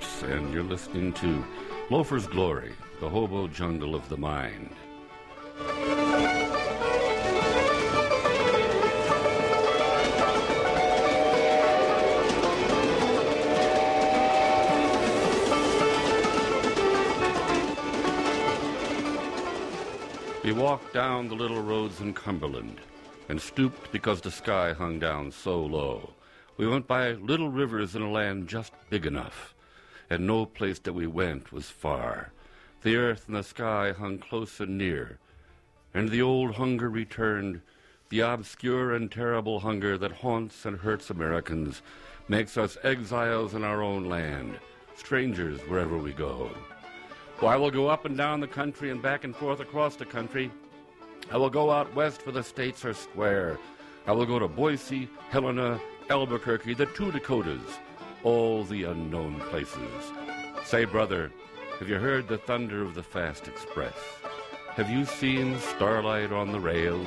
Phillips, and you're listening to Loafer's Glory, the hobo jungle of the mind. We walked down the little roads in Cumberland and stooped because the sky hung down so low. We went by little rivers in a land just big enough, and no place that we went was far. The earth and the sky hung close and near, and the old hunger returned, the obscure and terrible hunger that haunts and hurts Americans, makes us exiles in our own land, strangers wherever we go. Oh, I will go up and down the country and back and forth across the country. I will go out west where the states are square. I will go to Boise, Helena, Albuquerque, the two Dakotas, all the unknown places. Say, brother, have you heard the thunder of the fast express? Have you seen starlight on the rails?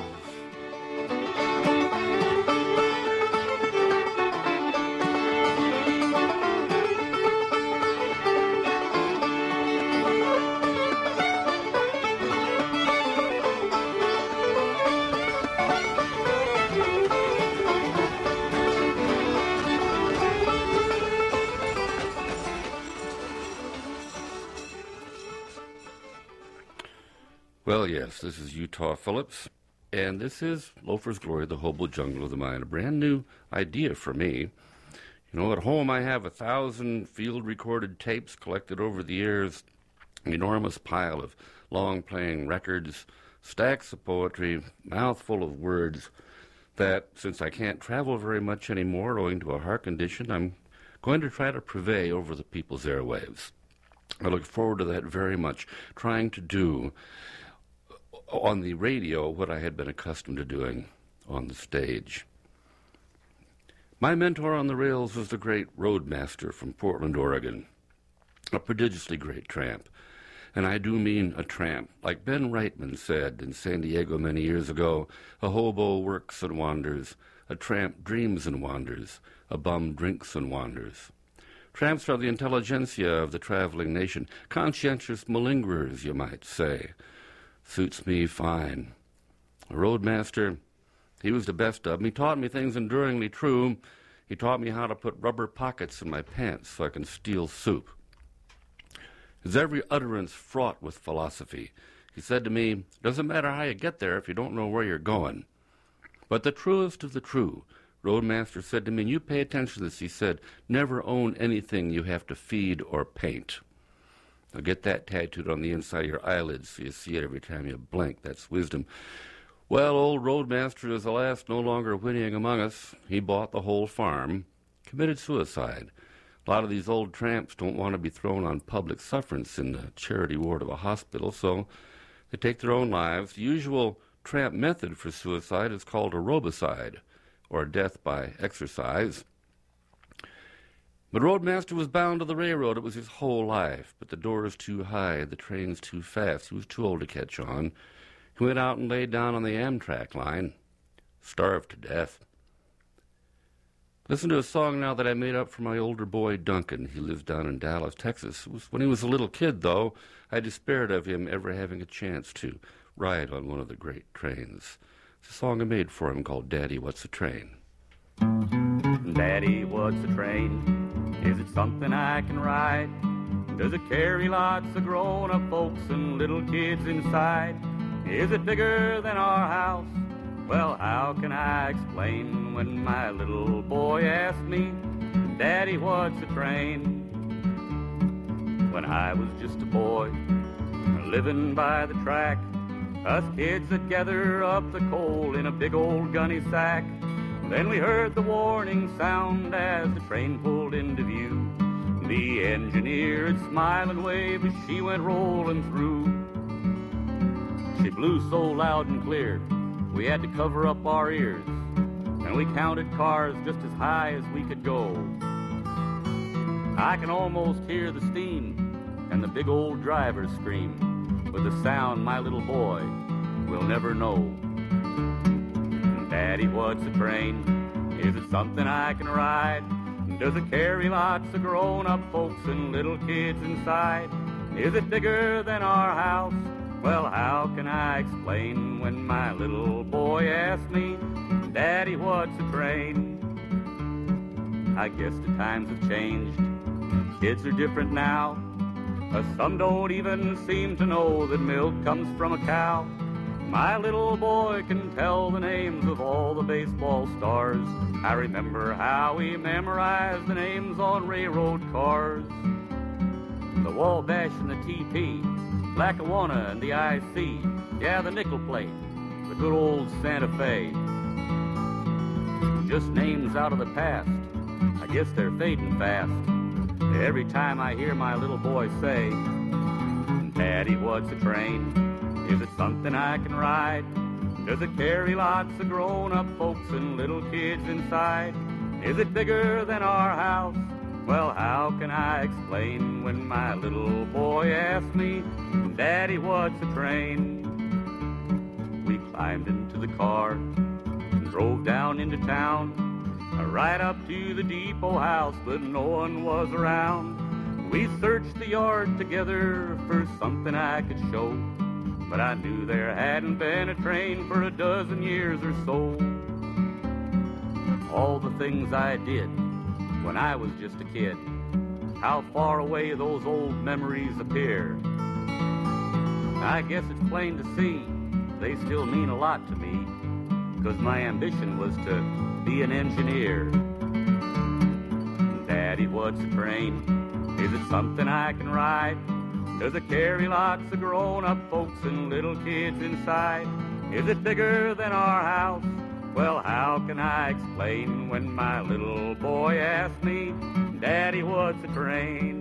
Well, yes, this is Utah Phillips, and this is Loafer's Glory, the hobo jungle of the mind, a brand new idea for me. You know, at home I have 1,000 field-recorded tapes collected over the years, an enormous pile of long-playing records, stacks of poetry, mouthful of words that, since I can't travel very much anymore owing to a heart condition, I'm going to try to purvey over the people's airwaves. I look forward to that very much, trying to do on the radio what I had been accustomed to doing on the stage. My mentor on the rails was the great Roadmaster from Portland, Oregon, a prodigiously great tramp. And I do mean a tramp. Like Ben Reitman said in San Diego many years ago, a hobo works and wanders, a tramp dreams and wanders, a bum drinks and wanders. Tramps are the intelligentsia of the traveling nation, conscientious malingerers, you might say. Suits me fine. A roadmaster, he was the best of them. He taught me things enduringly true. He taught me how to put rubber pockets in my pants so I can steal soup. His every utterance fraught with philosophy. He said to me, doesn't matter how you get there if you don't know where you're going. But the truest of the true, Roadmaster said to me, and you pay attention to this, he said, never own anything you have to feed or paint. Now get that tattooed on the inside of your eyelids so you see it every time you blink. That's wisdom. Well, old Roadmaster is alas no longer whinnying among us. He bought the whole farm, committed suicide. A lot of these old tramps don't want to be thrown on public sufferance in the charity ward of a hospital, so they take their own lives. The usual tramp method for suicide is called aerobicide, or death by exercise. But Roadmaster was bound to the railroad. It was his whole life. But the door is too high, the train's too fast. He was too old to catch on. He went out and laid down on the Amtrak line, starved to death. Listen to a song now that I made up for my older boy, Duncan. He lives down in Dallas, Texas. It was when he was a little kid, though. I despaired of him ever having a chance to ride on one of the great trains. It's a song I made for him called Daddy, What's a Train? Daddy, what's a train? Is it something I can ride? Does it carry lots of grown-up folks and little kids inside? Is it bigger than our house? Well, how can I explain when my little boy asked me, Daddy, what's a train? When I was just a boy, living by the track, us kids that gather up the coal in a big old gunny sack. Then we heard the warning sound as the train pulled into view. The engineer would smile and wave as she went rolling through. She blew so loud and clear, we had to cover up our ears, and we counted cars just as high as we could go. I can almost hear the steam and the big old driver scream, with a sound my little boy will never know. Daddy, what's a train? Is it something I can ride? Does it carry lots of grown-up folks and little kids inside? Is it bigger than our house? Well, how can I explain when my little boy asks me, Daddy, what's a train? I guess the times have changed. Kids are different now. Some don't even seem to know that milk comes from a cow. My little boy can tell the names of all the baseball stars. I remember how we memorized the names on railroad cars. The Wabash and the TP, Lackawanna and the IC, yeah, the nickel plate, the good old Santa Fe. Just names out of the past, I guess they're fading fast. Every time I hear my little boy say, Daddy, what's a train? Is it something I can ride? Does it carry lots of grown-up folks and little kids inside? Is it bigger than our house? Well, how can I explain when my little boy asks me, Daddy, what's a train? We climbed into the car and drove down into town, right up to the depot house, but no one was around. We searched the yard together for something I could show, but I knew there hadn't been a train for a dozen years or so. All the things I did when I was just a kid, how far away those old memories appear. I guess it's plain to see they still mean a lot to me, 'cause my ambition was to be an engineer. Daddy, what's a train? Is it something I can ride? Does it carry lots of grown-up folks and little kids inside? Is it bigger than our house? Well, how can I explain when my little boy asks me, Daddy, what's a train?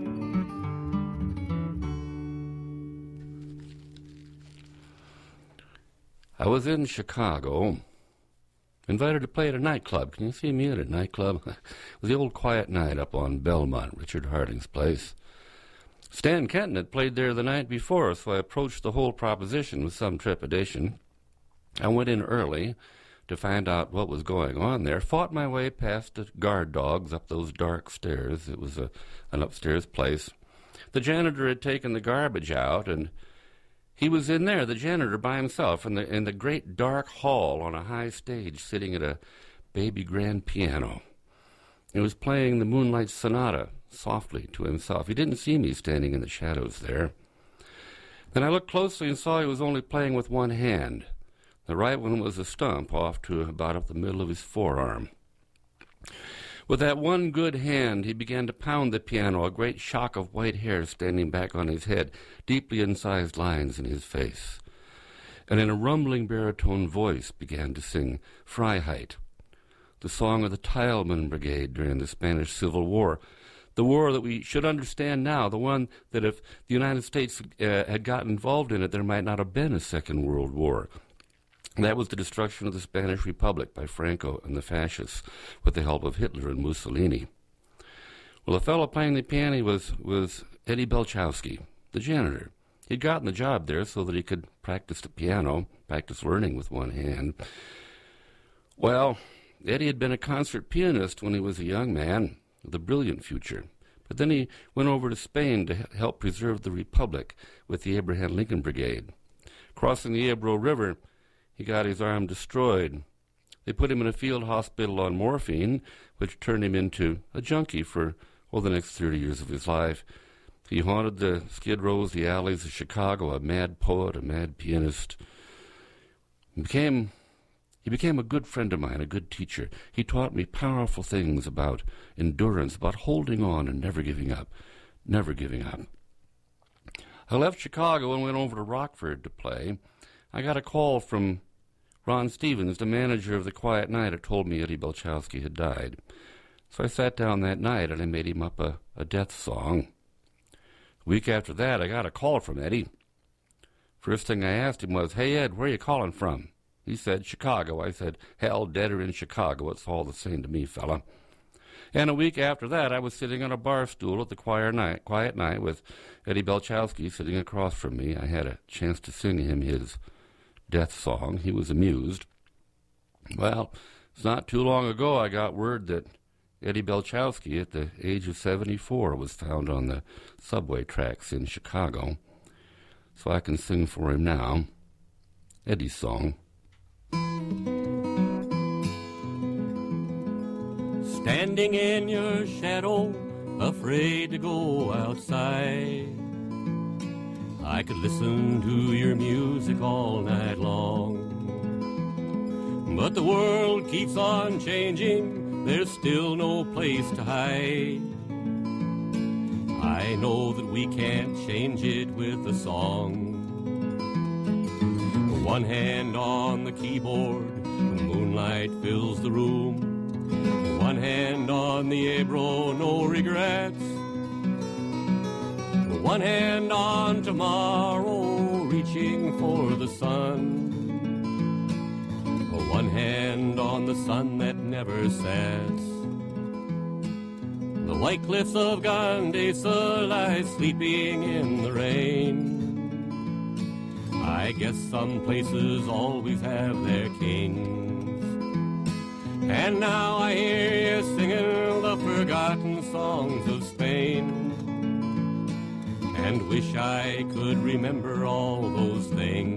I was in Chicago, invited to play at a nightclub. Can you see me at a nightclub? It was the old Quiet Night up on Belmont, Richard Harding's place. Stan Kenton had played there the night before, so I approached the whole proposition with some trepidation. I went in early to find out what was going on there, fought my way past the guard dogs up those dark stairs. It was an upstairs place. The janitor had taken the garbage out, and he was in there, the janitor, by himself, in the great dark hall on a high stage, sitting at a baby grand piano. He was playing the Moonlight Sonata softly to himself. He didn't see me standing in the shadows there. Then I looked closely and saw he was only playing with one hand. The right one was a stump off to about up the middle of his forearm. With that one good hand, he began to pound the piano, a great shock of white hair standing back on his head, deeply incised lines in his face. And in a rumbling baritone voice began to sing Freiheit, the song of the Tileman Brigade during the Spanish Civil War, the war that we should understand now, the one that if the United States had gotten involved in it, there might not have been a Second World War. That was the destruction of the Spanish Republic by Franco and the fascists with the help of Hitler and Mussolini. Well, the fellow playing the piano was Eddie Belchowski, the janitor. He'd gotten the job there so that he could practice the piano, practice learning with one hand. Well, Eddie had been a concert pianist when he was a young man with a brilliant future. But then he went over to Spain to help preserve the Republic with the Abraham Lincoln Brigade. Crossing the Ebro River, he got his arm destroyed. They put him in a field hospital on morphine, which turned him into a junkie for, the next 30 years of his life. He haunted the skid rows, the alleys of Chicago, a mad poet, a mad pianist. He became a good friend of mine, a good teacher. He taught me powerful things about endurance, about holding on and never giving up, never giving up. I left Chicago and went over to Rockford to play. I got a call from Ron Stevens, the manager of the Quiet Night, had told me Eddie Belchowski had died. So I sat down that night and I made him up a death song. A week after that, I got a call from Eddie. First thing I asked him was, "Hey, Ed, where are you calling from?" He said, "Chicago." I said, "Hell, dead or in Chicago, it's all the same to me, fella." And a week after that, I was sitting on a bar stool at the Quiet Night with Eddie Belchowski sitting across from me. I had a chance to sing him his death song. He was amused. Well, it's not too long ago I got word that Eddie Belchowski, at the age of 74, was found on the subway tracks in Chicago. So I can sing for him now Eddie's song. Standing in your shadow, afraid to go outside, I could listen to your music all night long. But the world keeps on changing, there's still no place to hide. I know that we can't change it with a song. One hand on the keyboard, the moonlight fills the room. One hand on the Abro, no regrets. One hand on tomorrow, reaching for the sun. One hand on the sun that never sets. The white cliffs of Gandesa lie sleeping in the rain. I guess some places always have their kings. And now I hear you singing the forgotten songs of Spain, and wish I could remember all those things.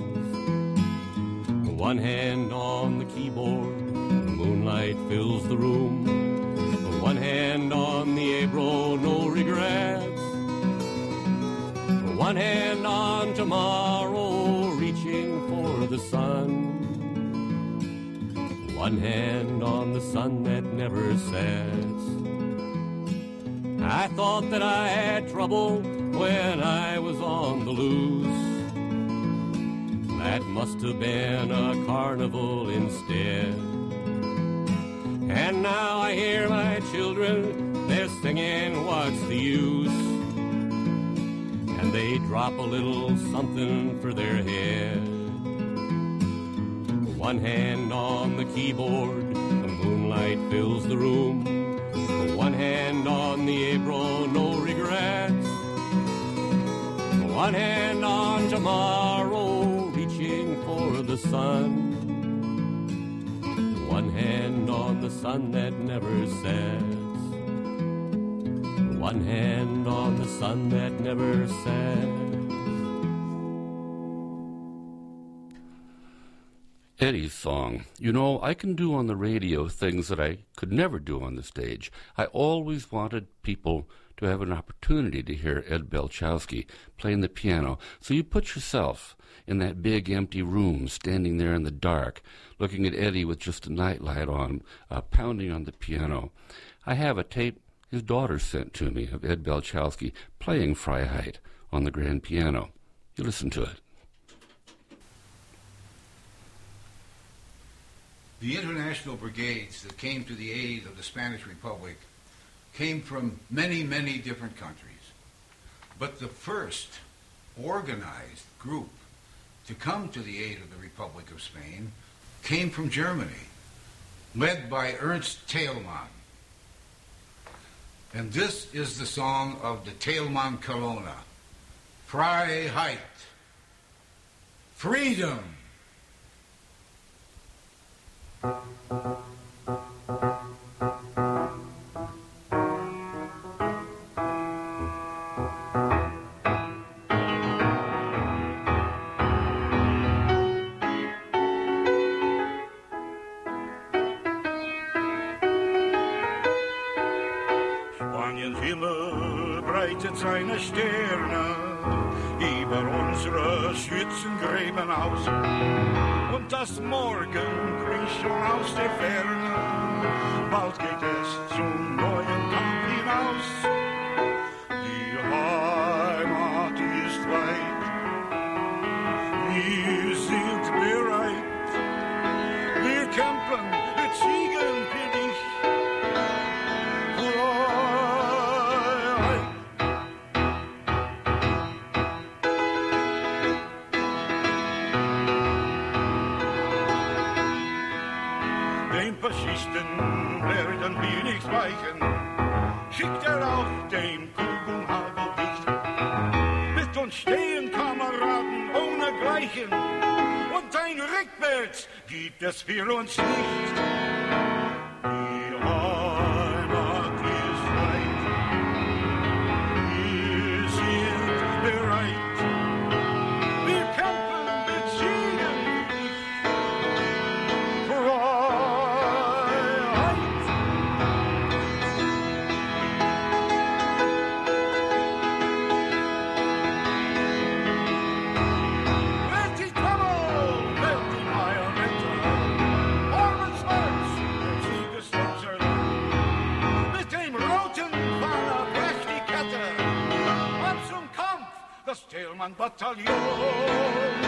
One hand on the keyboard, the moonlight fills the room. One hand on the Abro, no regrets. One hand on tomorrow, reaching for the sun. One hand on the sun that never sets. I thought that I had trouble when I was on the loose. That must have been a carnival instead. And now I hear my children, they're singing, what's the use? And they drop a little something for their head. One hand on the keyboard, the moonlight fills the room. One hand on the Abro, no regrets. One hand on tomorrow, reaching for the sun. One hand on the sun that never sets. One hand on the sun that never sets. Eddie's song. You know, I can do on the radio things that I could never do on the stage. I always wanted people to have an opportunity to hear Ed Belchowski playing the piano. So you put yourself in that big empty room, standing there in the dark, looking at Eddie with just a nightlight on, pounding on the piano. I have a tape his daughter sent to me of Ed Belchowski playing Freiheit on the grand piano. You listen to it. The international brigades that came to the aid of the Spanish Republic came from many, many different countries. But the first organized group to come to the aid of the Republic of Spain came from Germany, led by Ernst Thälmann. And this is the song of the Thälmann Colonna, Freiheit, freedom. Spaniens Himmel breitet seine Sterne über unsere Schützengräben aus. Und das Morgen grüßt schon aus der Ferne. Bald geht es zum neuen Kampf hinaus. Die Heimat ist weit. Wir sind bereit. Wir kämpfen, wir siegen für dich. Faschisten werden wir nicht weichen. Schickt auf den Kugelhagel dicht. Mit uns stehen Kameraden ohne Gleichen. Und ein Rückwärts gibt es für uns nicht. Die an Bataillon.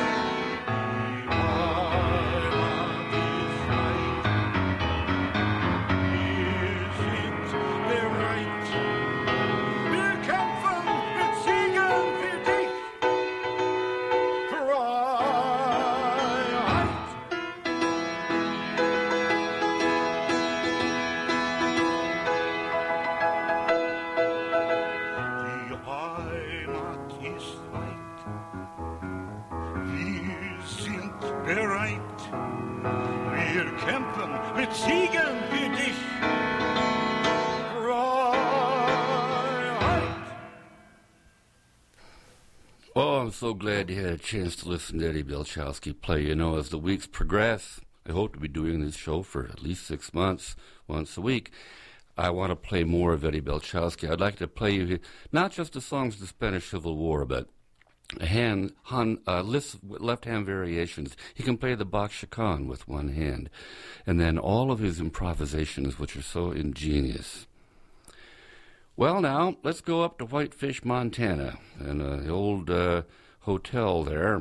Oh, I'm so glad you had a chance to listen to Eddie Belchowski play. You know, as the weeks progress, I hope to be doing this show for at least 6 months, once a week. I want to play more of Eddie Belchowski. I'd like to play you not just the songs of the Spanish Civil War, but left-hand variations. He can play the Bach Chaconne with one hand. And then all of his improvisations, which are so ingenious. Well, now, let's go up to Whitefish, Montana, and the old hotel there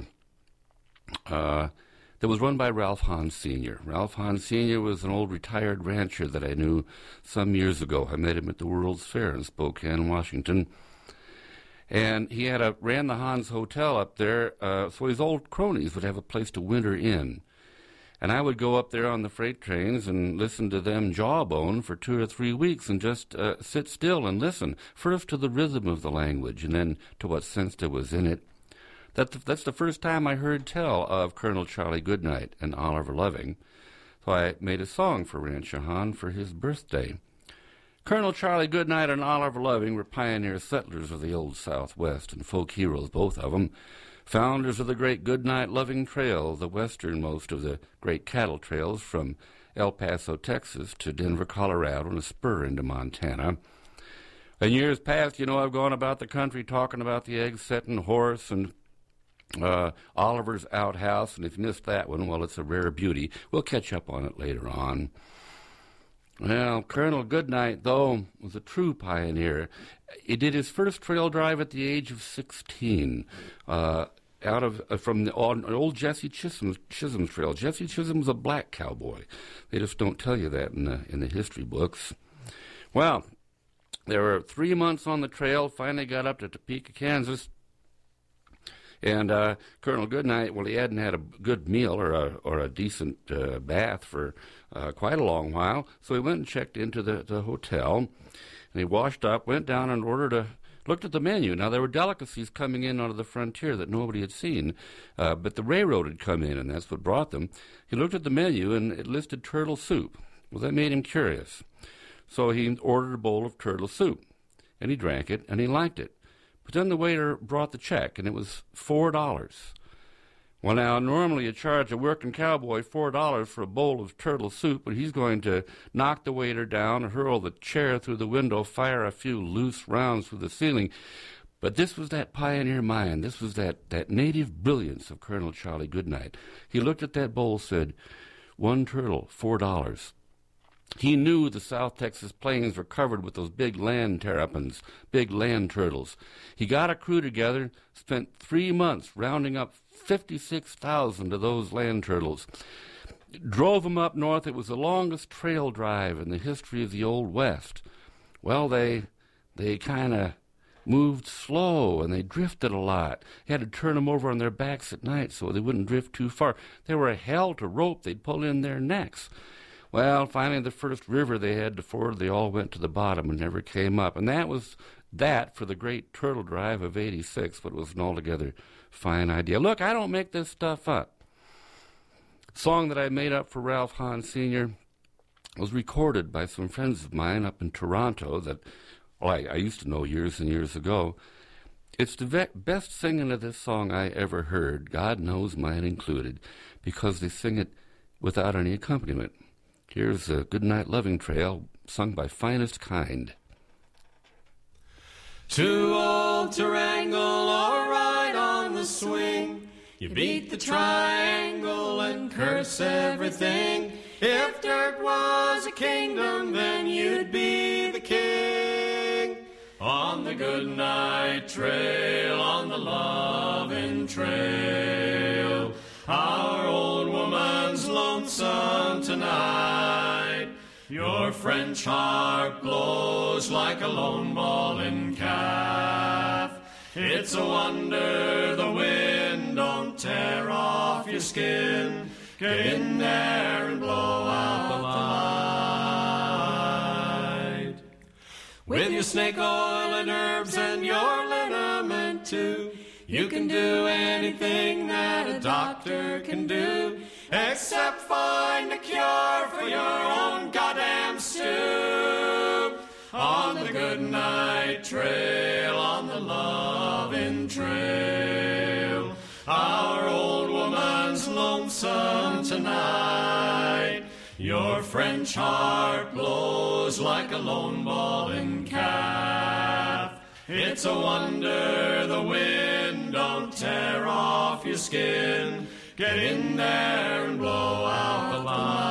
that was run by Ralph Hahn Sr. Ralph Hahn Sr. was an old retired rancher that I knew some years ago. I met him at the World's Fair in Spokane, Washington. And he ran the Hahn's Hotel up there, so his old cronies would have a place to winter in. And I would go up there on the freight trains and listen to them jawbone for 2 or 3 weeks and just sit still and listen, first to the rhythm of the language and then to what sense there was in it. That's the first time I heard tell of Colonel Charlie Goodnight and Oliver Loving. So I made a song for Rancher Hahn for his birthday. Colonel Charlie Goodnight and Oliver Loving were pioneer settlers of the old Southwest and folk heroes, both of them. Founders of the great Goodnight Loving Trail, the westernmost of the great cattle trails from El Paso, Texas to Denver, Colorado, and a spur into Montana. In years past, I've gone about the country talking about the egg-setting horse and Oliver's outhouse, and if you missed that one, well, it's a rare beauty. We'll catch up on it later on. Well, Colonel Goodnight, though, was a true pioneer. He did his first trail drive at the age of 16, from the old Jesse Chisholm's trail. Jesse Chisholm's a black cowboy. They just don't tell you that in the history books. Well, there were 3 months on the trail. Finally got up to Topeka, Kansas. And Colonel Goodnight, well, he hadn't had a good meal or a decent bath for quite a long while, so he went and checked into the hotel, and he washed up, went down and looked at the menu. Now, there were delicacies coming in out of the frontier that nobody had seen, but the railroad had come in, and that's what brought them. He looked at the menu, and it listed turtle soup. Well, that made him curious. So he ordered a bowl of turtle soup, and he drank it, and he liked it. But then the waiter brought the check, and it was $4. Well, now, normally you charge a working cowboy $4 for a bowl of turtle soup, but he's going to knock the waiter down, hurl the chair through the window, fire a few loose rounds through the ceiling. But this was that pioneer mind. This was that native brilliance of Colonel Charlie Goodnight. He looked at that bowl, said, 1 turtle, $4. He knew the South Texas plains were covered with those big land terrapins, big land turtles. He got a crew together, spent 3 months rounding up 56,000 of those land turtles. Drove them up north. It was the longest trail drive in the history of the Old West. Well, they kind of moved slow, and they drifted a lot. You had to turn them over on their backs at night so they wouldn't drift too far. They were a hell to rope. They'd pull in their necks. Well, finally, the first river they had to ford, they all went to the bottom and never came up. And that was that for the great turtle drive of '86, but it was an altogether fine idea. Look, I don't make this stuff up. The song that I made up for Ralph Hahn Sr. was recorded by some friends of mine up in Toronto that I used to know years and years ago. It's the best singing of this song I ever heard, God knows mine included, because they sing it without any accompaniment. Here's a Goodnight Loving Trail, sung by Finest Kind. Too old to wrangle or ride on the swing. You beat the triangle and curse everything. If dirt was a kingdom, then you'd be the king. On the goodnight trail, on the loving trail. Our old woman's lonesome tonight. Your French harp blows like a lone bawling calf. It's a wonder the wind don't tear off your skin. Get in there and blow out the light. With your snake oil and herbs and your liniment too, you can do anything that a doctor can do, except find a cure for your own goddamn stew. On the goodnight trail, on the loving trail, our old woman's lonesome tonight. Your French harp blows like a lone bawling calf. It's a wonder the wind don't tear off your skin. Get in there and blow out the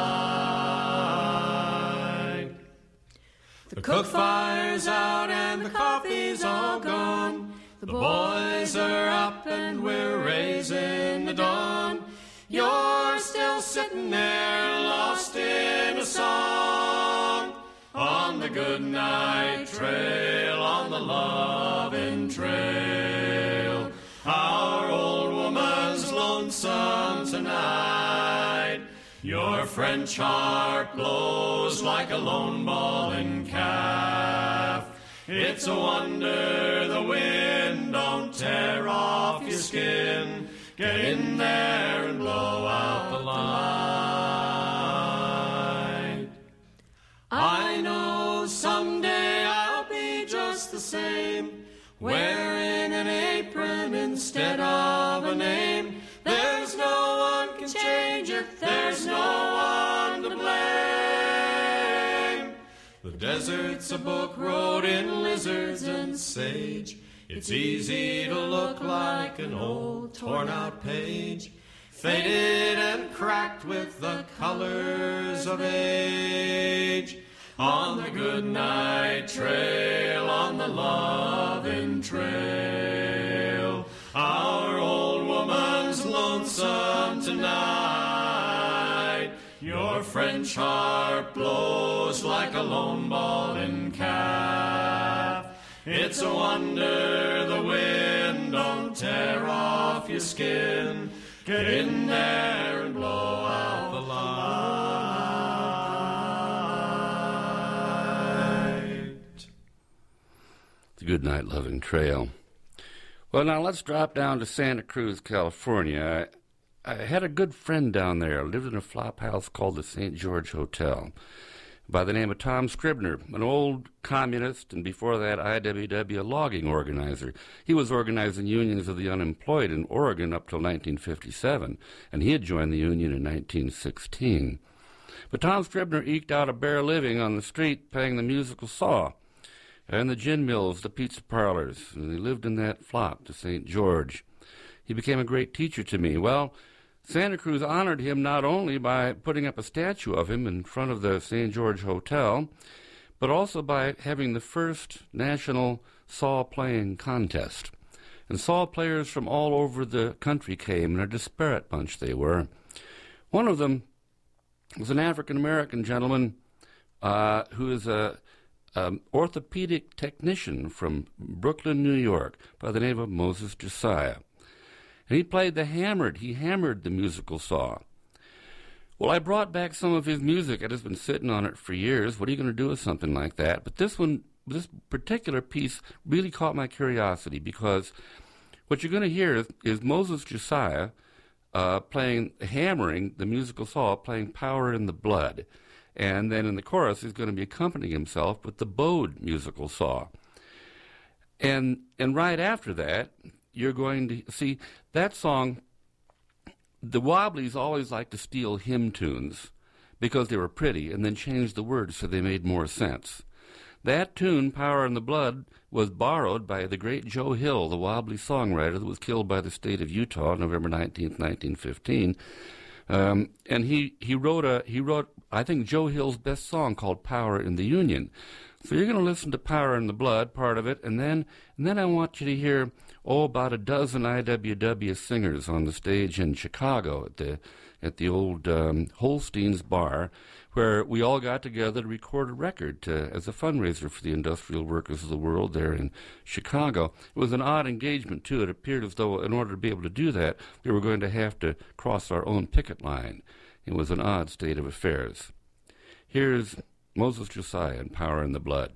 light. The cook fire's out and the coffee's all gone. The boys are up and we're raising the dawn. You're still sitting there lost in a song. On the goodnight trail, on the loving trail, our old woman's lonesome tonight. Your French harp blows like a lone bawling calf. It's a wonder the wind don't tear off your skin. Get in there and blow out the light. I know someday I'll be just the same, wearing an apron instead of a name. There's no one can change it, there's no one to blame. The desert's a book wrote in lizards and sage. It's easy to look like an old torn-out page, faded and cracked with the colors of age. On the goodnight trail, on the loving trail, our old woman's lonesome tonight. Your French harp blows like a lone bawling calf. It's a wonder the wind don't tear off your skin. Get in there and blow out the light. The Goodnight Loving Trail. Well, now let's drop down to Santa Cruz, California. I had a good friend down there. I lived in a flop house called the St. George Hotel, by the name of Tom Scribner, an old communist, and before that IWW logging organizer. He was organizing unions of the unemployed in Oregon up till 1957, and he had joined the union in 1916. But Tom Scribner eked out a bare living on the street playing the musical saw, and the gin mills, the pizza parlors, and he lived in that flop, the St. George. He became a great teacher to me. Well, Santa Cruz honored him not only by putting up a statue of him in front of the St. George Hotel, but also by having the first national saw playing contest. And saw players from all over the country came, and a disparate bunch they were. One of them was an African-American gentleman who is a orthopedic technician from Brooklyn, New York, by the name of Moses Josiah. And he played the hammered. He hammered the musical saw. Well, I brought back some of his music. I'd just been sitting on it for years. What are you going to do with something like that? But this particular piece really caught my curiosity, because what you're going to hear is Moses Josiah hammering the musical saw, playing Power in the Blood. And then in the chorus, he's going to be accompanying himself with the bowed musical saw. And right after that, you're going to see that song. The Wobblies always like to steal hymn tunes because they were pretty and then change the words so they made more sense. That tune, Power in the Blood, was borrowed by the great Joe Hill, the Wobbly songwriter that was killed by the state of Utah on November 19th, 1915. And he wrote, I think, Joe Hill's best song called Power in the Union. So you're going to listen to Power in the Blood, part of it, and then I want you to hear about a dozen IWW singers on the stage in Chicago at the old Holstein's Bar, where we all got together to record a record as a fundraiser for the industrial workers of the world there in Chicago. It was an odd engagement, too. It appeared as though in order to be able to do that, we were going to have to cross our own picket line. It was an odd state of affairs. Here's Moses Josiah and Power in the Blood.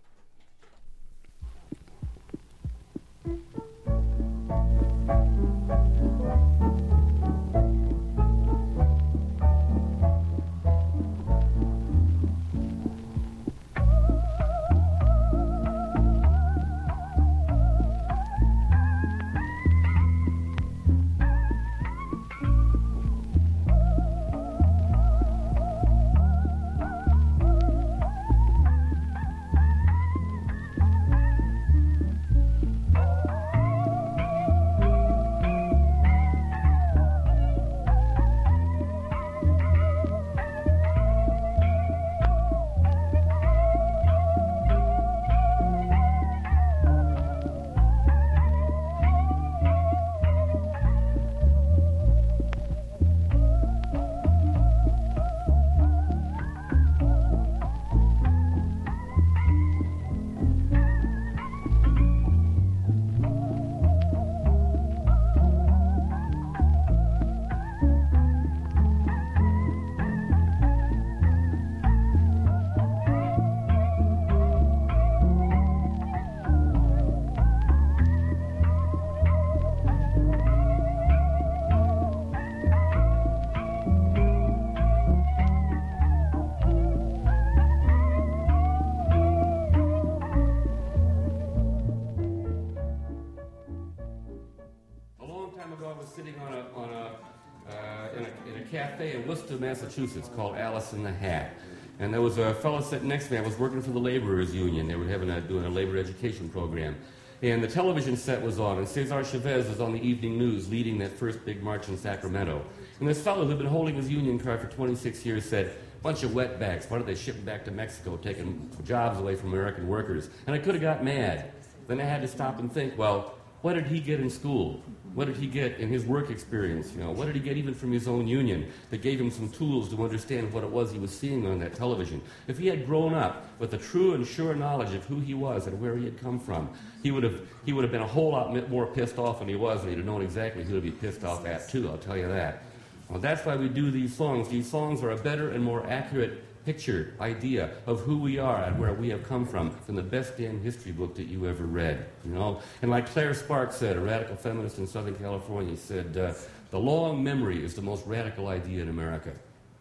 Cafe in Worcester, Massachusetts, called Alice in the Hat. And there was a fellow sitting next to me. I was working for the Laborers Union. They were doing a labor education program. And the television set was on, and Cesar Chavez was on the evening news leading that first big march in Sacramento. And this fellow who'd been holding his union card for 26 years said, bunch of wetbacks, why don't they ship them back to Mexico, taking jobs away from American workers? And I could have got mad. Then I had to stop and think, well, what did he get in school? What did he get in his work experience? What did he get even from his own union that gave him some tools to understand what it was he was seeing on that television? If he had grown up with a true and sure knowledge of who he was and where he had come from, he would have been a whole lot more pissed off than he was, and he'd have known exactly who to be pissed off at too, I'll tell you that. Well, that's why we do these songs. These songs are a better and more accurate picture, idea of who we are and where we have come from the best damn history book that you ever read, And like Claire Sparks said, a radical feminist in Southern California, said, the long memory is the most radical idea in America.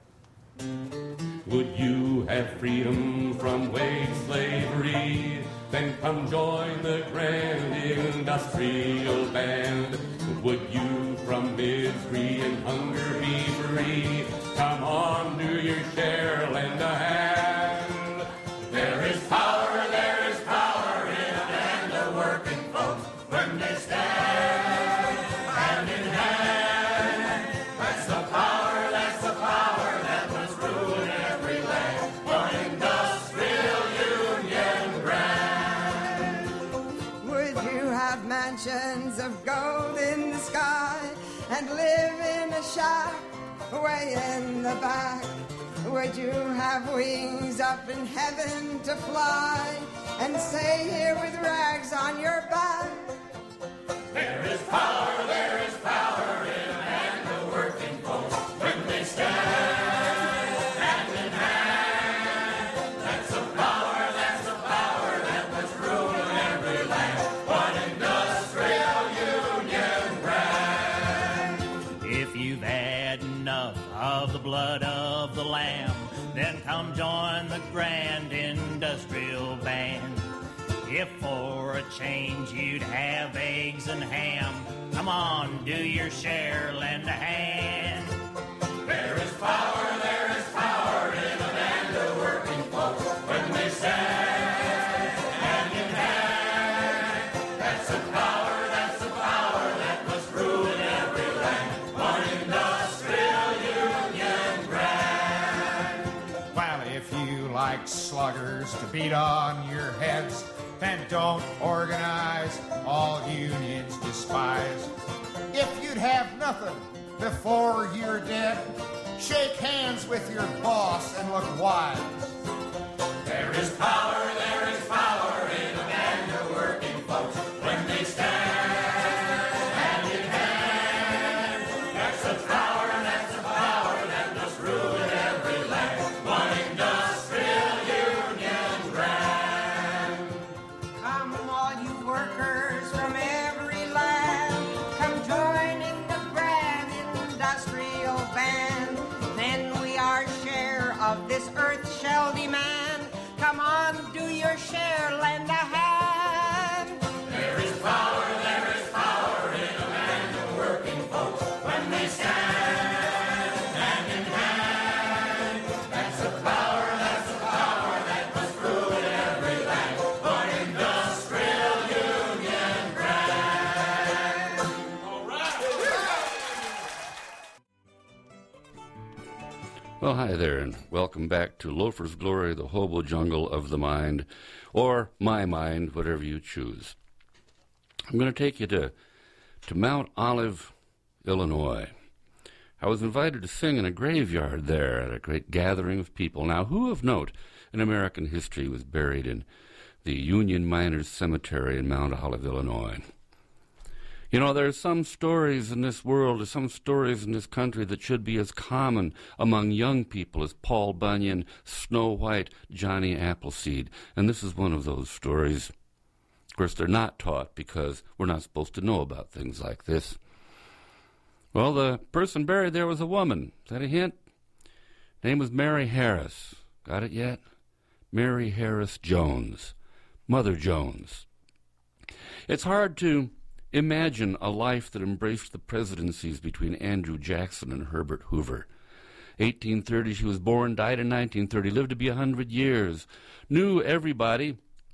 Would you have freedom from wage slavery? Then come join the grand industrial band. Would you from misery and hunger be free? Come on, do your share, lend a hand. There is power in a band of working folks when they stand hand in hand. That's the power that was ruling every land. One industrial union brand. Would you have mansions of gold in the sky and live in a shack way in the back? Would you have wings up in heaven to fly and stay here with rags on your back? There is power in a band of working folks when they stand hand in hand. That's the power that was ruling every land. One industrial union brand. If you've had enough of the blood of the lamb, then come join the grand industrial band. If for a change you'd have eggs and ham, come on, do your share, lend a hand. There is power in a band of working folks when they stand hand in hand. That's the power that was ruling every land. One industrial union brand. Well, if you like sluggers to beat on your heads. Then don't organize, all unions despise. If you'd have nothing before you're dead, shake hands with your boss and look wise. There is power in a band of working folks when they stand hand in hand. That's a power that must rule in every land. One industrial union brand. Come all you workers from every land, come join in the grand industrial band. Then we our share of this earth shall demand. Come on, do your share, lend a hand. There is power in a band of working folks when they stand hand in hand. That's a power that must rule in every land. One industrial union brand. All right. Well, hi there, and welcome back to Loafer's Glory, the Hobo Jungle of the Mind, or my mind, whatever you choose. I'm going to take you to Mount Olive, Illinois. I was invited to sing in a graveyard there at a great gathering of people. Now, who of note in American history was buried in the Union Miners Cemetery in Mount Olive, Illinois? You know, there are some stories in this world, some stories in this country that should be as common among young people as Paul Bunyan, Snow White, Johnny Appleseed. And this is one of those stories. Of course, they're not taught because we're not supposed to know about things like this. Well, the person buried there was a woman. Is that a hint? Her name was Mary Harris. Got it yet? Mary Harris Jones. Mother Jones. It's hard to imagine a life that embraced the presidencies between Andrew Jackson and Herbert Hoover. 1830 she was born, died in 1930, lived to be 100 years. Knew everybody.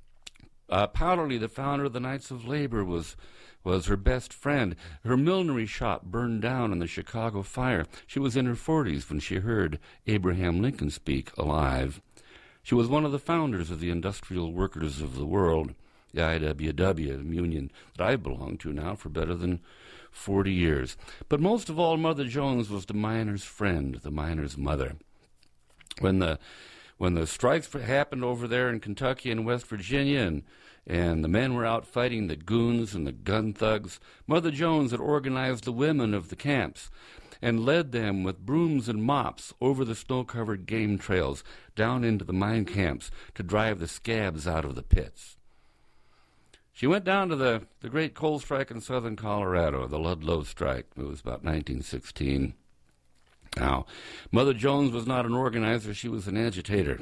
Powderly, the founder of the Knights of Labor, was her best friend. Her millinery shop burned down in the Chicago fire. She was in her 40s when she heard Abraham Lincoln speak alive. She was one of the founders of the Industrial Workers of the World, the IWW, a union that I've belonged to now for better than 40 years. But most of all, Mother Jones was the miner's friend, the miner's mother. When the strikes happened over there in Kentucky and West Virginia, and the men were out fighting the goons and the gun thugs, Mother Jones had organized the women of the camps and led them with brooms and mops over the snow-covered game trails down into the mine camps to drive the scabs out of the pits. She went down to the great coal strike in southern Colorado, the Ludlow strike. It was about 1916. Now, Mother Jones was not an organizer, she was an agitator.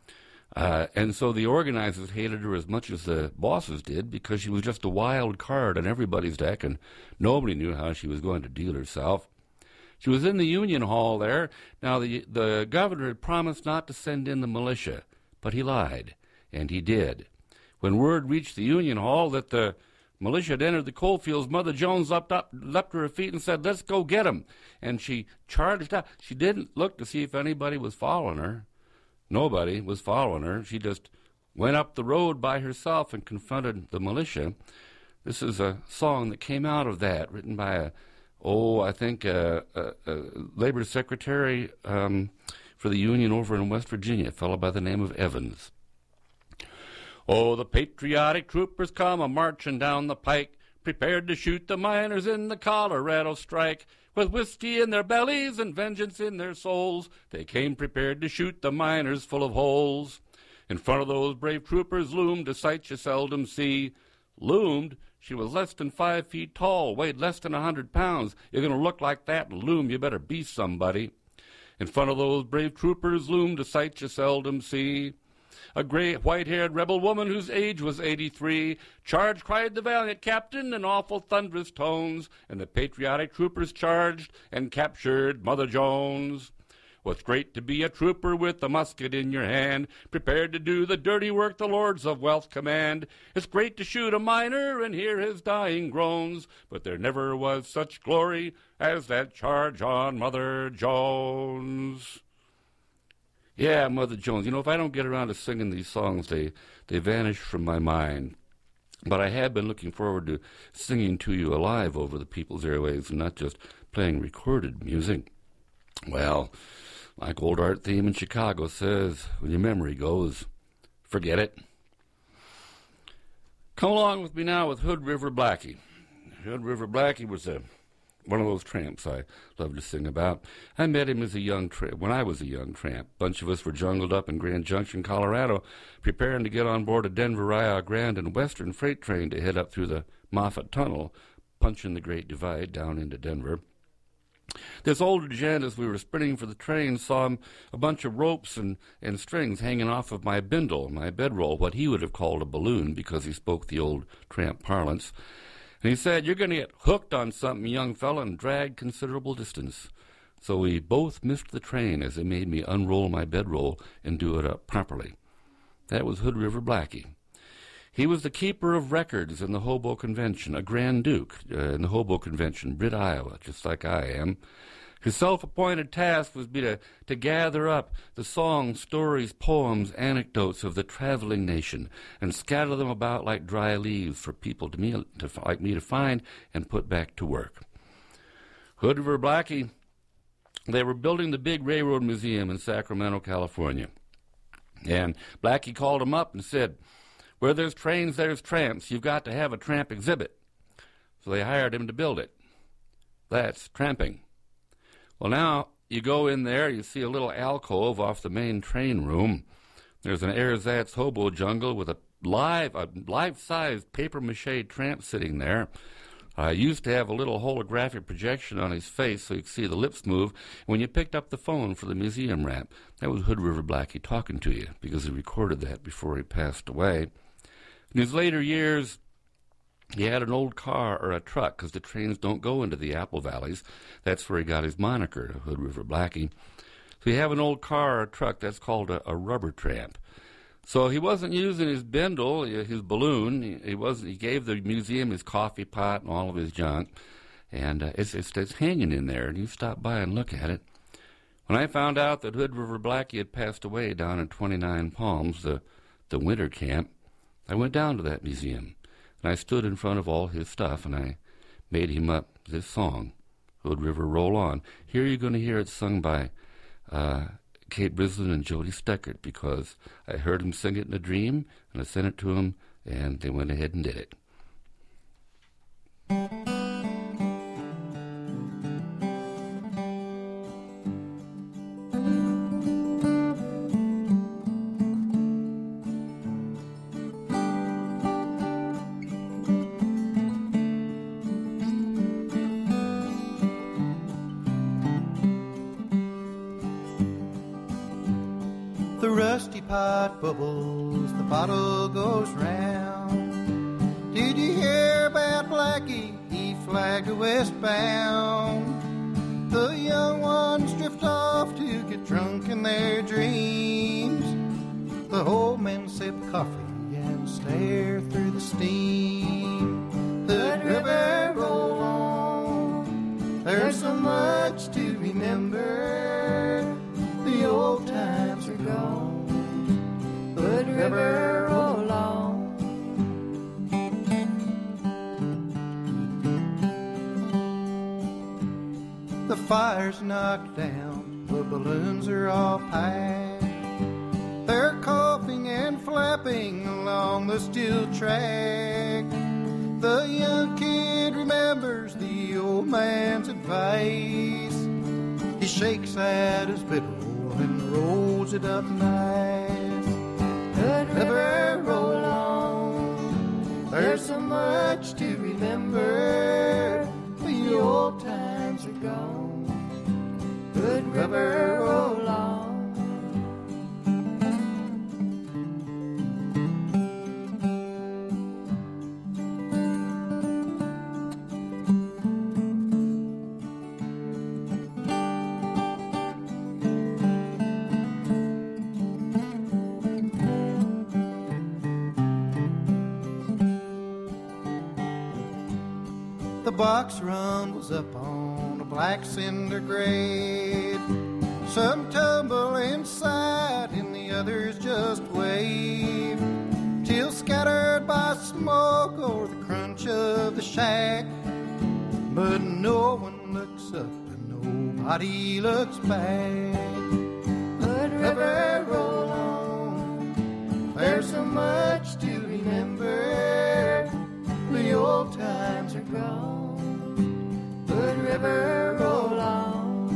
And so the organizers hated her as much as the bosses did because she was just a wild card on everybody's deck and nobody knew how she was going to deal herself. She was in the Union Hall there. Now, the governor had promised not to send in the militia, but he lied, and he did. When word reached the Union Hall that the militia had entered the coal fields, Mother Jones leapt to her feet and said, "Let's go get 'em." And she charged out. She didn't look to see if anybody was following her. Nobody was following her. She just went up the road by herself and confronted the militia. This is a song that came out of that, written by a labor secretary for the Union over in West Virginia, a fellow by the name of Evans. Oh, the patriotic troopers come a-marching down the pike, prepared to shoot the miners in the Colorado strike. With whiskey in their bellies and vengeance in their souls, they came prepared to shoot the miners full of holes. In front of those brave troopers loomed a sight you seldom see. Loomed? She was less than 5 feet tall, weighed less than 100 pounds. You're going to look like that and loom, you better be somebody. In front of those brave troopers loomed a sight you seldom see. A gray, white-haired rebel woman whose age was 83. "Charge!" cried the valiant captain in awful thunderous tones, and the patriotic troopers charged and captured Mother Jones. What's great to be a trooper with a musket in your hand, prepared to do the dirty work the lords of wealth command. It's great to shoot a miner and hear his dying groans, but there never was such glory as that charge on Mother Jones. Yeah, Mother Jones. You know, if I don't get around to singing these songs, they vanish from my mind. But I have been looking forward to singing to you alive over the People's Airwaves and not just playing recorded music. Well, like old art theme in Chicago says, when your memory goes, forget it. Come along with me now with Hood River Blackie. Hood River Blackie was one of those tramps I love to sing about. I met him as a young when I was a young tramp. A bunch of us were jungled up in Grand Junction, Colorado, preparing to get on board a Denver, Rio Grande, and Western freight train to head up through the Moffat Tunnel, punching the Great Divide down into Denver. This older gent, as we were sprinting for the train, saw a bunch of ropes and strings hanging off of my bindle, my bedroll, what he would have called a balloon because he spoke the old tramp parlance. And he said, "You're going to get hooked on something, young fella, and drag considerable distance." So we both missed the train as they made me unroll my bedroll and do it up properly. That was Hood River Blackie. He was the keeper of records in the Hobo Convention, a Grand Duke in the Hobo Convention, Britt, Iowa, just like I am. His self-appointed task was to gather up the songs, stories, poems, anecdotes of the traveling nation and scatter them about like dry leaves for people like me to find and put back to work. Hood River Blackie, they were building the big railroad museum in Sacramento, California. And Blackie called him up and said, "Where there's trains, there's tramps. You've got to have a tramp exhibit." So they hired him to build it. That's tramping. Well, now you go in there, you see a little alcove off the main train room. There's an ersatz hobo jungle with a life-sized papier-mâché tramp sitting there. I used to have a little holographic projection on his face so you could see the lips move. When you picked up the phone for the museum ramp, that was Hood River Blackie talking to you because he recorded that before he passed away. In his later years, he had an old car or a truck because the trains don't go into the Apple Valleys. That's where he got his moniker, Hood River Blackie. So you have an old car or a truck, that's called a rubber tramp. So he wasn't using his bindle, his balloon. He gave the museum his coffee pot and all of his junk. And it's hanging in there, and you stop by and look at it. When I found out that Hood River Blackie had passed away down in 29 Palms, the winter camp, I went down to that museum. And I stood in front of all his stuff, and I made him up this song, Hood River Roll On. Here you're going to hear it sung by Kate Brislin and Jody Steckert because I heard him sing it in a dream, and I sent it to him, and they went ahead and did it. The rusty pot bubbles, the bottle goes round. Did you hear about Blackie? He flagged westbound. The young ones drift off to get drunk in their dreams. The old men sip coffee and stare through the steam. The river roll on, there's so much to remember. The old times are gone. Hood River roll on. The fire's knocked down, the balloons are all packed. They're coughing and flapping along the steel track. The young kid remembers the old man's advice. He shakes out his bedroll and rolls it up nice. Hood River roll on, there's so much to remember. The old times are gone. Hood River roll on. The box rumbles up on a black cinder grate. Some tumble inside and the others just wave, till scattered by smoke or the crunch of the shack. But no one looks up and nobody looks back. But river, roll on, there's so much to remember. The old times are gone. But river, roll on.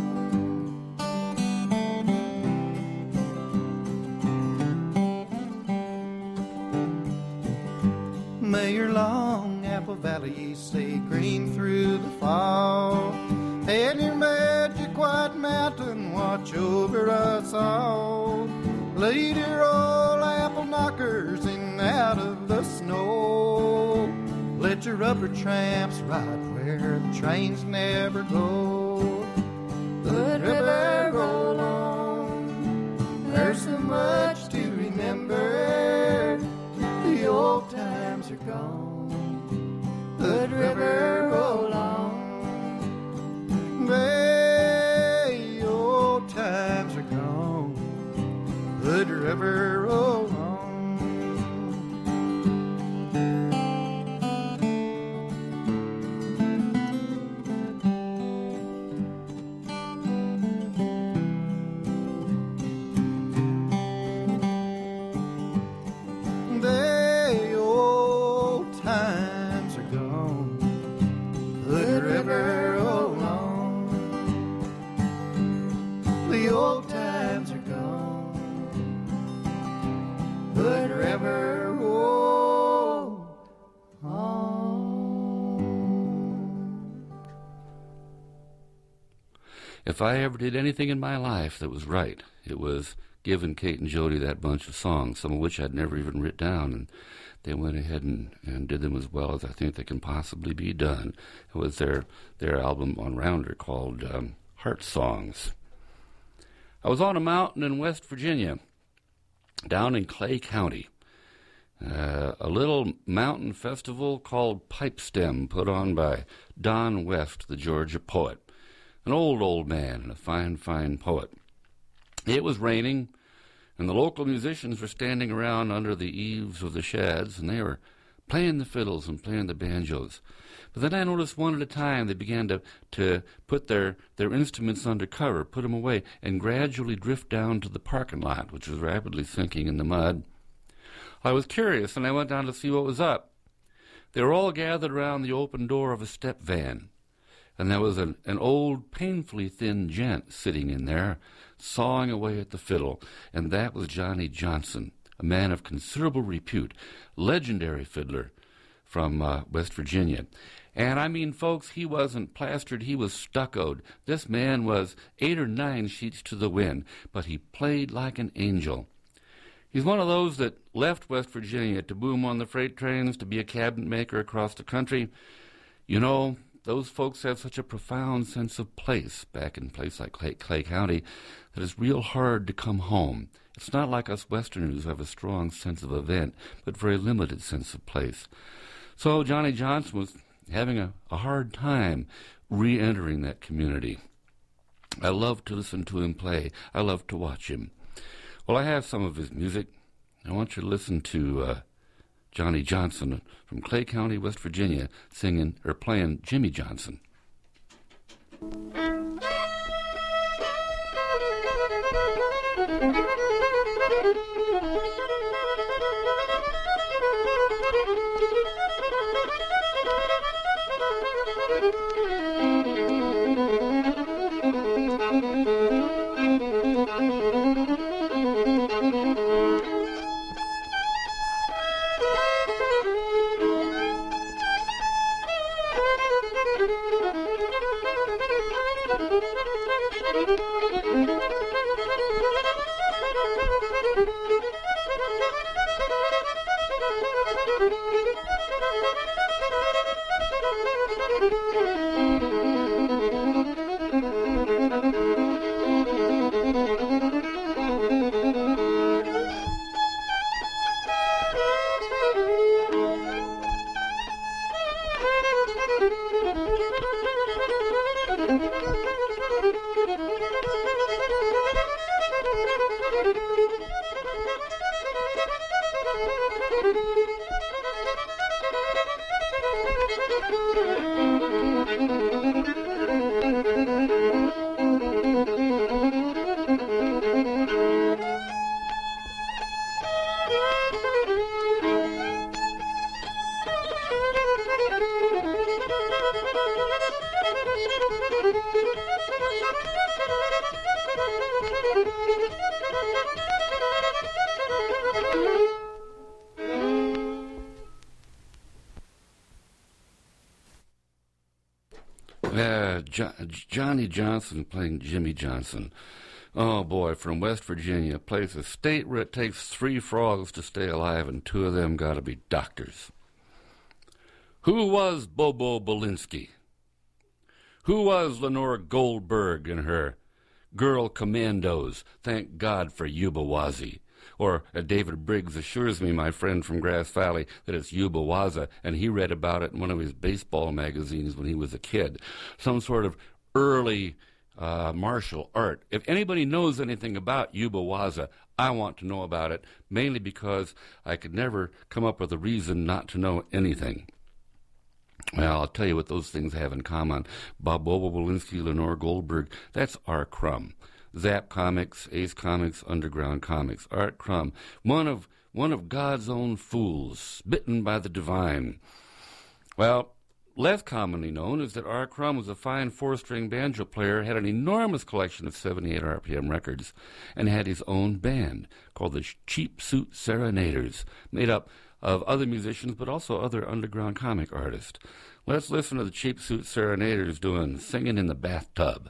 May your long Apple Valley stay green through the fall, and your magic white mountain watch over us all. Lead your old apple knockers in out of the snow. Let your rubber tramps ride where the trains never go. But river, roll on, there's so much to remember. The old times are gone. Good river, roll on. The old times are gone. Good river, roll on. If I ever did anything in my life that was right, it was giving Kate and Jody that bunch of songs, some of which I'd never even written down, and they went ahead and did them as well as I think they can possibly be done. It was their album on Rounder called Heart Songs. I was on a mountain in West Virginia, down in Clay County. A little mountain festival called Pipe Stem, put on by Don West, the Georgia poet. An old man and a fine poet. It was raining, and the local musicians were standing around under the eaves of the sheds, and they were playing the fiddles and playing the banjos. But then I noticed one at a time they began to put their instruments under cover, put them away, and gradually drift down to the parking lot, which was rapidly sinking in the mud. I was curious, and I went down to see what was up. They were all gathered around the open door of a step van. And there was an old, painfully thin gent sitting in there, sawing away at the fiddle, and that was Johnny Johnson, a man of considerable repute, legendary fiddler from West Virginia. And I mean, folks, he wasn't plastered, he was stuccoed. This man was 8 or 9 sheets to the wind, but he played like an angel. He's one of those that left West Virginia to boom on the freight trains, to be a cabinet maker across the country. You know, those folks have such a profound sense of place back in a place like Clay County that it's real hard to come home. It's not like us Westerners who have a strong sense of event, but very limited sense of place. So Johnny Johnson was having a hard time re-entering that community. I love to listen to him play. I love to watch him. Well, I have some of his music. I want you to listen to Johnny Johnson from Clay County, West Virginia, playing Jimmy Johnson. Johnny Johnson playing Jimmy Johnson. Oh, boy, from West Virginia, plays a state where it takes 3 frogs to stay alive, and 2 of them got to be doctors. Who was Bobo Belinsky? Who was Lenore Goldberg and her Girl Commandos? Thank God for Yuba Wazi. Or David Briggs assures me, my friend from Grass Valley, that it's Yuba Waza, and he read about it in one of his baseball magazines when he was a kid. Some sort of early martial art. If anybody knows anything about Yuba Waza, I want to know about it, mainly because I could never come up with a reason not to know anything. Well, I'll tell you what those things have in common. Bobo Belinsky, Lenore Goldberg, that's R. Crumb. Zap Comics, Ace Comics, Underground Comics. Art Crumb, one of God's own fools, bitten by the divine. Well, less commonly known is that Art Crumb was a fine 4-string banjo player, had an enormous collection of 78 RPM records, and had his own band called the Cheap Suit Serenaders, made up of other musicians but also other underground comic artists. Let's listen to the Cheap Suit Serenaders doing Singing in the Bathtub.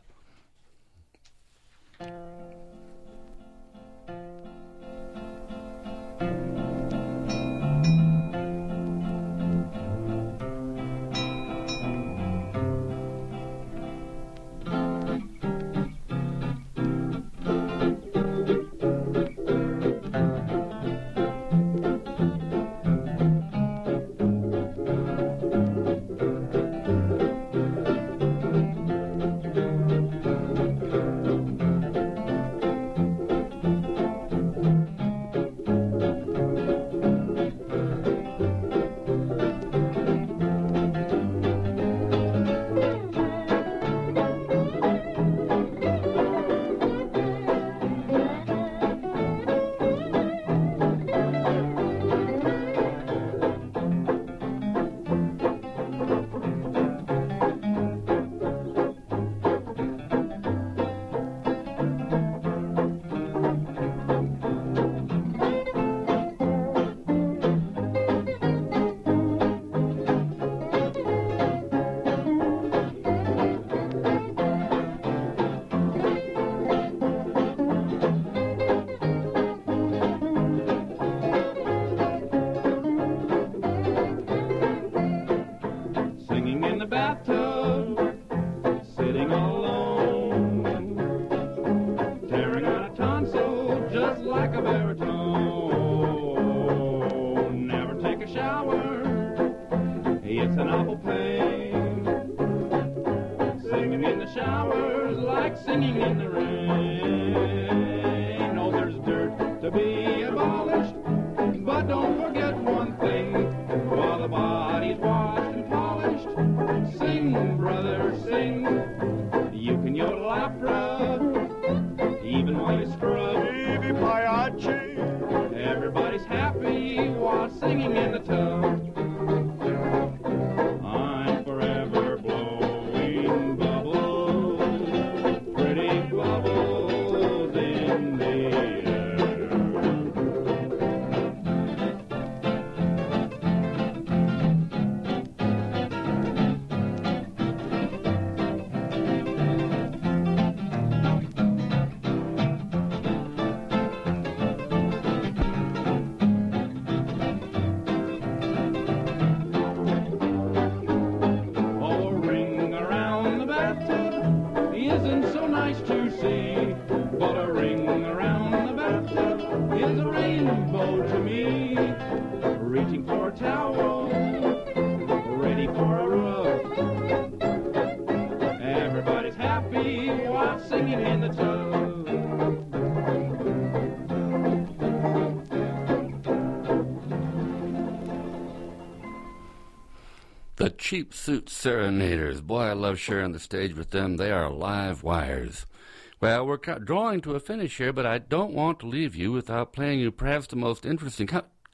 The Cheap Suit Serenaders. Boy, I love sharing the stage with them. They are live wires. Well, we're drawing to a finish here, but I don't want to leave you without playing you perhaps the most interesting,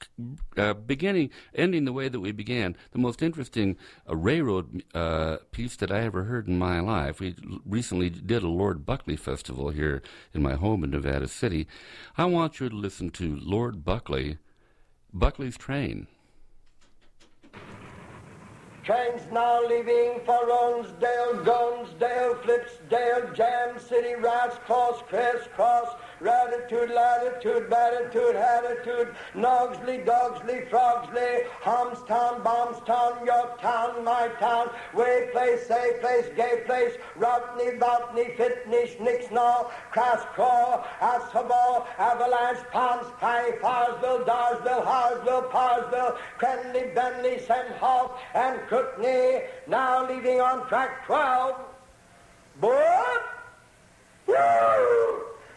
ending the way that we began, the most interesting railroad piece that I ever heard in my life. We recently did a Lord Buckley festival here in my home in Nevada City. I want you to listen to Lord Buckley, Buckley's Train. Trains now leaving for Onsdale, Gunsdale, Flipsdale, Jam City, Rats Cross, Crisscross, Ratitude, Latitude, Batitude, Hatitude, Nogsley, Dogsley, Frogsley, Homstown, Bombstown, Yorktown, my town, Way Place, Say Place, Gay Place, Routney, Boutney, Fitney, Schnicksnaw, Crosscraw, Ashaball, Avalanche, Ponce, High, Farsville, Darsville, Harsville, Parsville, Crenley, Benley, Sandhoff, and Cookney, now leaving on track 12. But, woo!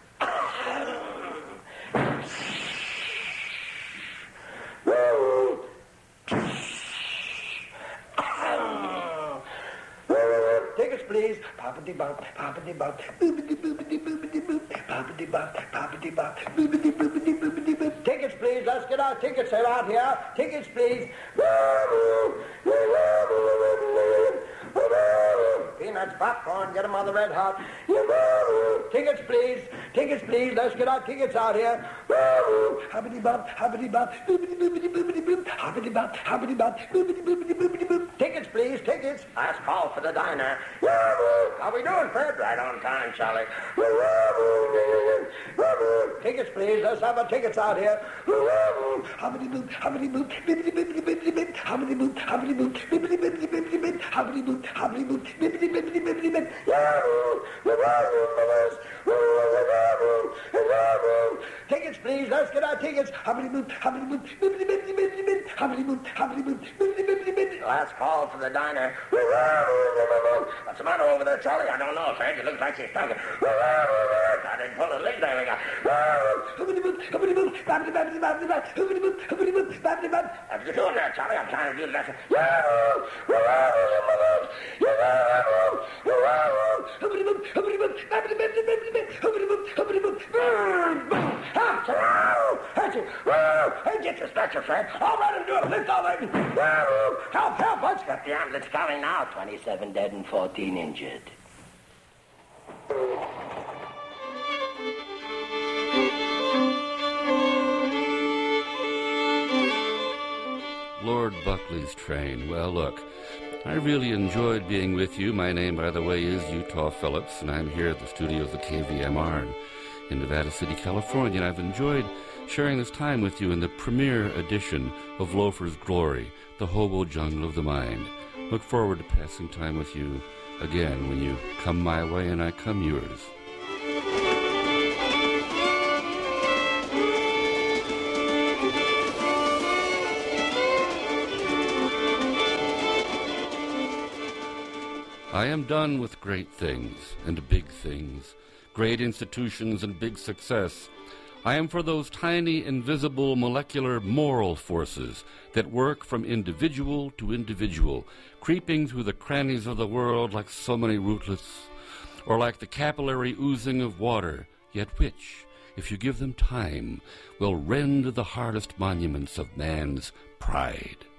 Tickets, please. Poppity-bop, poppity-bop, boopity-boopity-boopity-boop, poppity-bop, poppity-bop, boopity-boopity-boopity-boop. Tickets, please. Let's get our tickets out here. Tickets, please. Peanuts, popcorn, get them on the red hot. Tickets, please. Tickets, please. Let's get our tickets out here. Hoppity-bop, hoppity-bop, boopity-boopity-boopity-boop, hoppity-bop, hoppity-bop, boopity-boopity-boopity-boop. Tickets, please. Tickets. Last call for the diner. How we doing, Fred? Right on time, Charlie. Tickets, please. Let's have our tickets out here. Hoppity-boop, hoppity-boop, bippity-bippity-bippity-bip, hoppity-boop, hoppity-boop, bippity-bippity-bippity-bip, hoppity-boop, hoppity-boop, bippity-bippity-bippity-bip. Tickets, please. Let's get our tickets. Hoppity-boop, hoppity-boop, bippity-bippity-bippity-bip, hoppity-boop, hoppity-boop, bippity-bippity-bippity. Last call for the diner. What's the matter over there, Charlie? I don't know, Fred. It looks like she's talking. I didn't pull a leg there. We got. Hoopity-boop, hoopity-boop, bappity-bappity-bappity-bap, hoopity-boop, hoopity-boop, bappity-bap. What you doing there, Charlie? I'm trying to do that. Hoopity-boop, hoopity-boop, bappity-bappity-bappity-bap, hoopity-boop, hoopity-boop. Hey, get your stretcher, Fred. All right, and do it. Lift all right. Help, help. Let's get the ambulance coming now. 27 dead and 14 injured. Lord Buckley's Train. Well, look, I really enjoyed being with you. My name, by the way, is Utah Phillips, and I'm here at the studios of KVMR in Nevada City, California, and I've enjoyed sharing this time with you in the premiere edition of Loafer's Glory, the Hobo Jungle of the Mind. Look forward to passing time with you again when you come my way and I come yours. I am done with great things and big things, great institutions and big success. I am for those tiny, invisible, molecular, moral forces that work from individual to individual, creeping through the crannies of the world like so many rootlets, or like the capillary oozing of water, yet which, if you give them time, will rend the hardest monuments of man's pride.